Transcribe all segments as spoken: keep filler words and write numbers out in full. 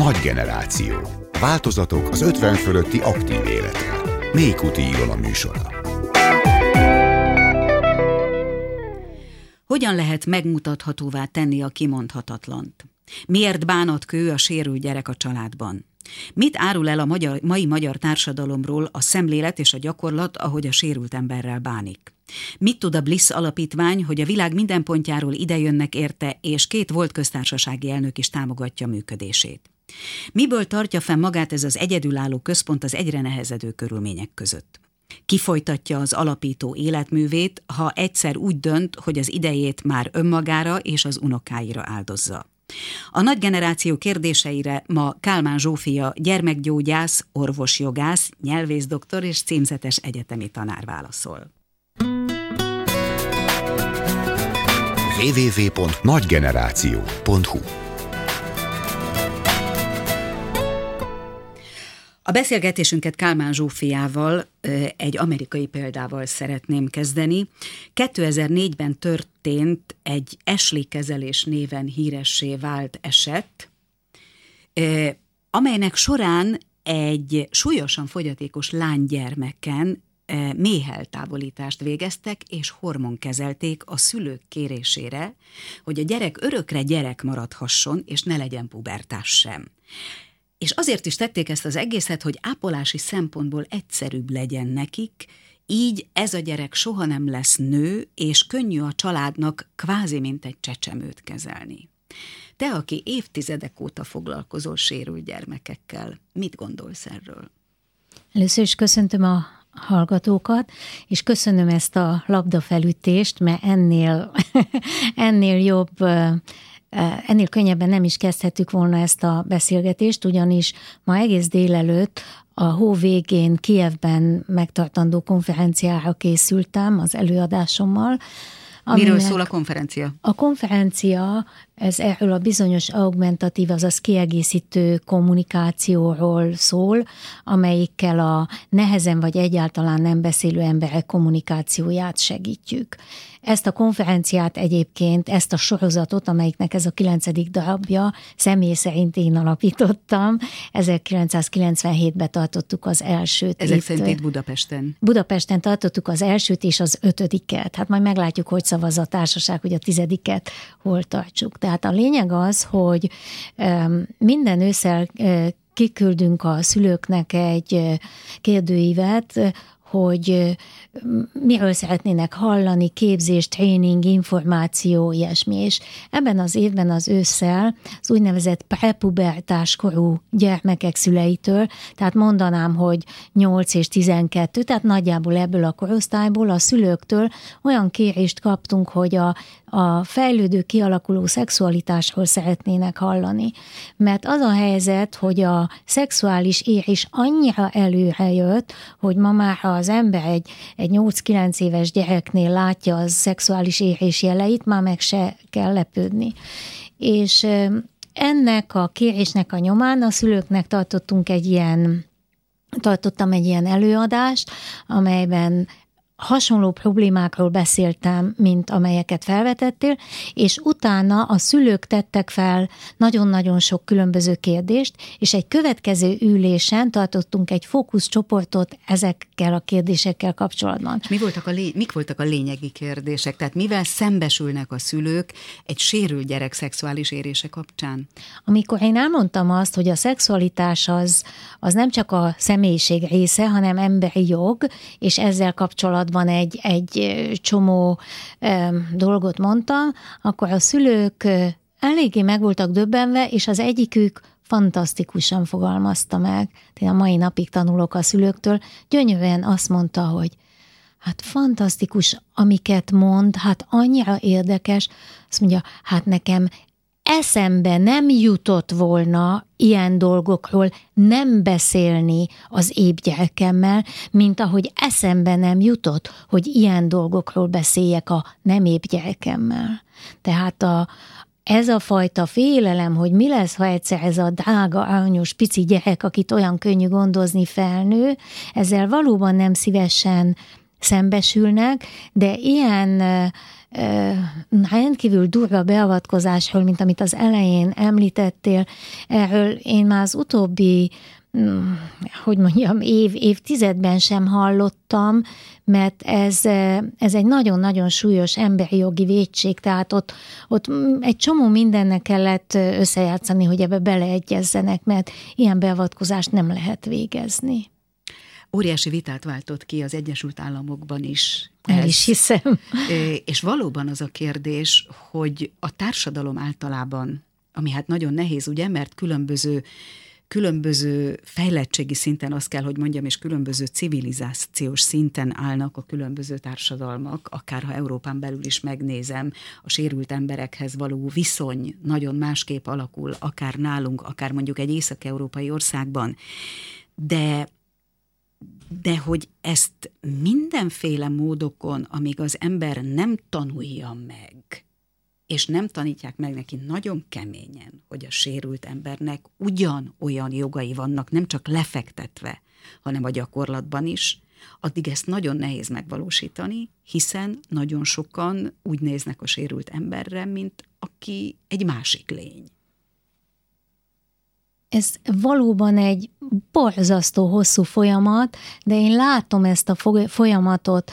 Nagy generáció. Változatok az ötven fölötti aktív életre. Mékuti Ilona műsora. Hogyan lehet megmutathatóvá tenni a kimondhatatlant? Miért bánatkő a sérült gyerek a családban? Mit árul el a magyar, mai magyar társadalomról a szemlélet és a gyakorlat, ahogy a sérült emberrel bánik? Mit tud a Bliss Alapítvány, hogy a világ minden pontjáról idejönnek érte, és két volt köztársasági elnök is támogatja működését? Miből tartja fenn magát ez az egyedülálló központ az egyre nehezedő körülmények között? Ki folytatja az alapító életművét, ha egyszer úgy dönt, hogy az idejét már önmagára és az unokáira áldozza? A nagy generáció kérdéseire ma Kálmán Zsófia gyermekgyógyász, orvosjogász, nyelvészdoktor és címzetes egyetemi tanár válaszol. double-u double-u double-u pont nagygeneráció pont hu A beszélgetésünket Kálmán Zsófiával egy amerikai példával szeretném kezdeni. kétezer-négyben történt egy Ashley kezelés néven híressé vált eset, amelynek során egy súlyosan fogyatékos lánygyermeken méheltávolítást végeztek és hormonkezelték a szülők kérésére, hogy a gyerek örökre gyerek maradhasson és ne legyen pubertás sem. És azért is tették ezt az egészet, hogy ápolási szempontból egyszerűbb legyen nekik, így ez a gyerek soha nem lesz nő, és könnyű a családnak kvázi mint egy csecsemőt kezelni. Te, aki évtizedek óta foglalkozol sérült gyermekekkel, mit gondolsz erről? Először is köszöntöm a hallgatókat, és köszönöm ezt a labdafelütést, mert ennél, ennél jobb... Ennél könnyebben nem is kezdhettük volna ezt a beszélgetést, ugyanis ma egész délelőtt a hó végén Kijevben megtartandó konferenciára készültem az előadásommal. Miről szól a konferencia? A konferencia, ez erről a bizonyos augmentatív, azaz kiegészítő kommunikációról szól, amelyikkel a nehezen vagy egyáltalán nem beszélő emberek kommunikációját segítjük. Ezt a konferenciát egyébként, ezt a sorozatot, amelyiknek ez a kilencedik darabja, személy szerint én alapítottam. ezerkilencszázkilencvenhétben tartottuk az elsőt. Ezek szerint itt Budapesten? Budapesten tartottuk az elsőt és az ötödiket. Hát majd meglátjuk, hogy szavaz a társaság, hogy a tizediket hol tartsuk. Tehát a lényeg az, hogy minden ősszel kiküldünk a szülőknek egy kérdőívet, hogy miről szeretnének hallani, képzés, tréning, információ, ilyesmi. És ebben az évben az ősszel az úgynevezett prepubertás korú gyermekek szüleitől, tehát mondanám, hogy nyolc és tizenkettő, tehát nagyjából ebből a korosztályból a szülőktől olyan kérést kaptunk, hogy a, a fejlődő, kialakuló szexualitásról szeretnének hallani. Mert az a helyzet, hogy a szexuális érés annyira előre jött, hogy ma már az ember egy, egy nyolc-kilenc éves gyereknél látja a szexuális érés jeleit, már meg se kell lepődni. És ennek a kérésnek a nyomán a szülőknek tartottunk egy ilyen, tartottam egy ilyen előadást, amelyben hasonló problémákról beszéltem, mint amelyeket felvetettél, és utána a szülők tettek fel nagyon-nagyon sok különböző kérdést, és egy következő ülésen tartottunk egy fókuszcsoportot ezekkel a kérdésekkel kapcsolatban. És mi voltak a lé- mik voltak a lényegi kérdések? Tehát mivel szembesülnek a szülők egy sérült gyerek szexuális érése kapcsán? Amikor én elmondtam azt, hogy a szexualitás az, az nem csak a személyiség része, hanem emberi jog, és ezzel kapcsolatban van egy, egy csomó e, dolgot mondtam, akkor a szülők eléggé meg voltak döbbenve, és az egyikük fantasztikusan fogalmazta meg. Én a mai napig tanulok a szülőktől, gyönyörűen azt mondta, hogy hát fantasztikus, amiket mond, hát annyira érdekes, azt mondja, hát nekem eszembe nem jutott volna ilyen dolgokról nem beszélni az épp gyerekemmel, mint ahogy eszembe nem jutott, hogy ilyen dolgokról beszéljek a nem épp gyerekemmel. Tehát a, ez a fajta félelem, hogy mi lesz, ha egyszer ez a drága, aranyos, pici gyerek, akit olyan könnyű gondozni, felnő, ezzel valóban nem szívesen szembesülnek, de ilyen rendkívül durva beavatkozásról, mint amit az elején említettél, erről én már az utóbbi, hogy mondjam, év, évtizedben sem hallottam, mert ez, ez egy nagyon-nagyon súlyos emberi jogi vétség, tehát ott, ott egy csomó mindennek kellett összejátszani, hogy ebbe beleegyezzenek, mert ilyen beavatkozást nem lehet végezni. Óriási vitát váltott ki az Egyesült Államokban is. El ez. is hiszem. És valóban az a kérdés, hogy a társadalom általában, ami hát nagyon nehéz, ugye, mert különböző különböző fejlettségi szinten, azt kell, hogy mondjam, és különböző civilizációs szinten állnak a különböző társadalmak, akár ha Európán belül is megnézem, a sérült emberekhez való viszony nagyon másképp alakul, akár nálunk, akár mondjuk egy észak-európai országban. De, de hogy ezt mindenféle módokon, amíg az ember nem tanulja meg, és nem tanítják meg neki nagyon keményen, hogy a sérült embernek ugyanolyan jogai vannak, nem csak lefektetve, hanem a gyakorlatban is, addig ezt nagyon nehéz megvalósítani, hiszen nagyon sokan úgy néznek a sérült emberre, mint aki egy másik lény. Ez valóban egy borzasztó hosszú folyamat, de én látom ezt a folyamatot.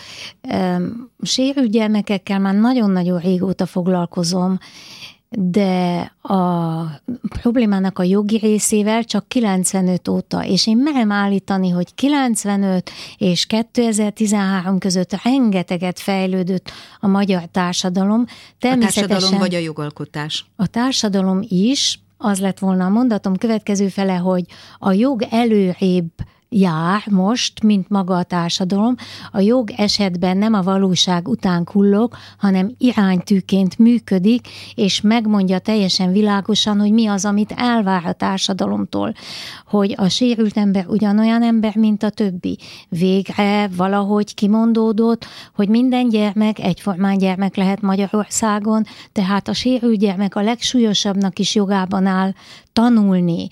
Sérült gyermekekkel már nagyon-nagyon régóta foglalkozom, de a problémának a jogi részével csak kilencvenöt óta, és én merem állítani, hogy kilencvenöt és kétezer-tizenhárom között rengeteget fejlődött a magyar társadalom. A társadalom vagy a jogalkotás? A társadalom is. Az lett volna a mondatom következő fele, hogy a jog előrébb jár most, mint maga a társadalom. A jog esetben nem a valóság után kullog, hanem iránytűként működik, és megmondja teljesen világosan, hogy mi az, amit elvár a társadalomtól. Hogy a sérült ember ugyanolyan ember, mint a többi. Végre valahogy kimondódott, hogy minden gyermek egyformán gyermek lehet Magyarországon, tehát a sérült gyermek a legsúlyosabbnak is jogában áll tanulni,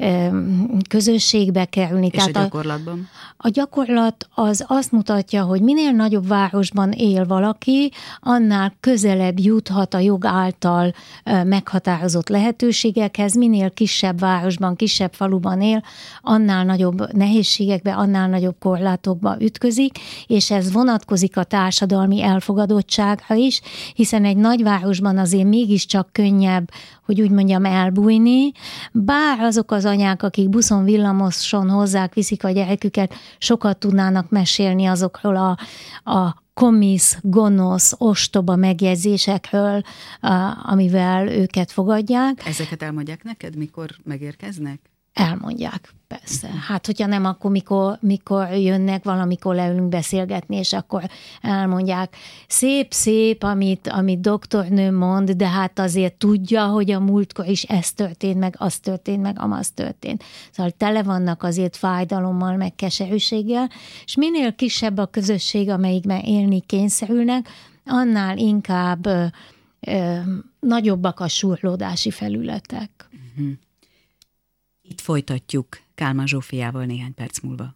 közösségbe kerülni. És tehát a gyakorlatban? A, a gyakorlat az azt mutatja, hogy minél nagyobb városban él valaki, annál közelebb juthat a jog által meghatározott lehetőségekhez, minél kisebb városban, kisebb faluban él, annál nagyobb nehézségekbe, annál nagyobb korlátokba ütközik, és ez vonatkozik a társadalmi elfogadottságra is, hiszen egy nagyvárosban azért mégiscsak könnyebb, hogy úgy mondjam, elbújni, bár azok az anyák, akik buszon, villamoson hozzák, viszik a gyereküket, sokat tudnának mesélni azokról a, a komisz, gonosz, ostoba megjegyzésekről, amivel őket fogadják. Ezeket elmondják neked, mikor megérkeznek? Elmondják, persze. Hát, hogyha nem, akkor mikor, mikor jönnek, valamikor leülünk beszélgetni, és akkor elmondják. Szép-szép, amit, amit doktornő mond, de hát azért tudja, hogy a múltkor is ez történt, meg az történt, meg amaz történt. Szóval tele vannak azért fájdalommal, meg keserűséggel, és minél kisebb a közösség, amelyikben élni kényszerülnek, annál inkább ö, ö, nagyobbak a surlódási felületek. Uh-huh. Itt folytatjuk Kálmán Zsófiával néhány perc múlva.